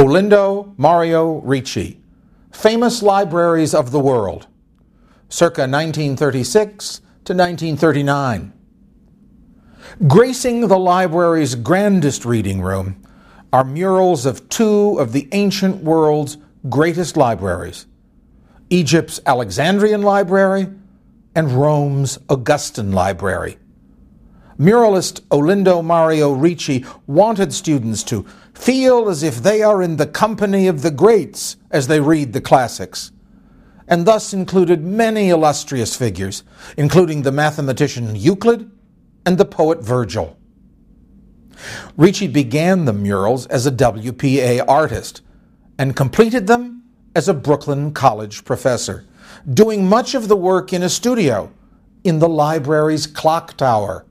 Olindo Mario Ricci, Famous Libraries of the World, circa 1936 to 1939. Gracing the library's grandest reading room are murals of two of the ancient world's greatest libraries, Egypt's Alexandrian Library and Rome's Augustan Library. Muralist Olindo Mario Ricci wanted students to feel as if they are in the company of the greats as they read the classics, and thus included many illustrious figures, including the mathematician Euclid and the poet Virgil. Ricci began the murals as a WPA artist and completed them as a Brooklyn College professor, doing much of the work in a studio in the library's clock tower.